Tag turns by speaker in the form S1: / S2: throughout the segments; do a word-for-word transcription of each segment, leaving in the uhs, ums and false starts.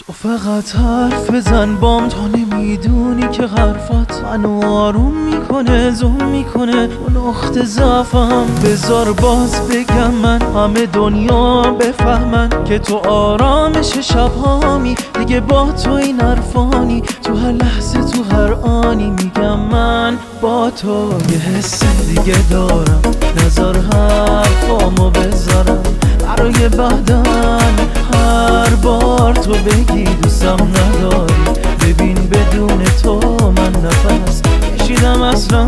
S1: تو فقط حرف بزن بام، تو نمیدونی که حرفات منو آروم میکنه، زوم میکنه اون نقطه ضعفم. بذار باز بگم من، همه دنیا بفهمن که تو آرامش شبهامی، دیگه با تو این حرفانی، تو هر لحظه تو هر آنی میگم من با تو یه حس دیگه دارم. نظر حرفامو بذارم برای بعدن، هر بار تو بگی دوستم نداری، ببین بدون تو من نفس کشیدم اصلا.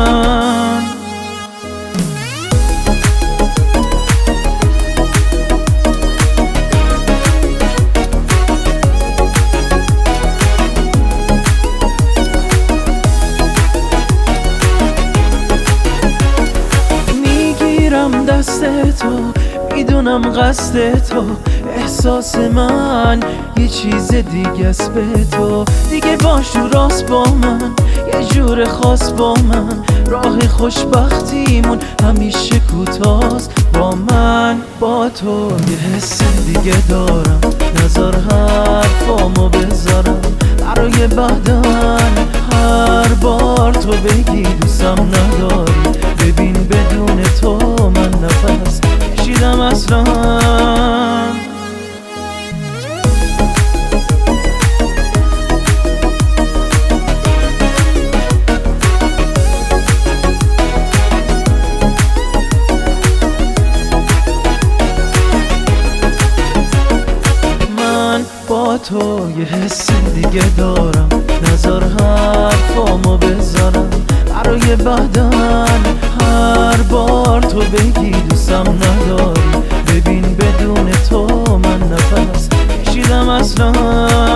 S1: میگیرم دست تو، میدونم قصد تو، احساس من یه چیز دیگه است به تو. دیگه باش و راست با من، یه جور خاص با من، راه خوشبختیمون همیشه کوتاست با من. با تو یه حس دیگه دارم، نظر حرفامو بذارم برای بعدن، هر بار تو بگی دوستم نداری، ببین بدون تو من نفس کشیدم اصلا. با تو یه حس دیگه دارم، نظر حرفامو بذارم برای بعدن، هر بار تو بگی دوستم نداری، ببین بدون تو من نفس کشیدم اصلا.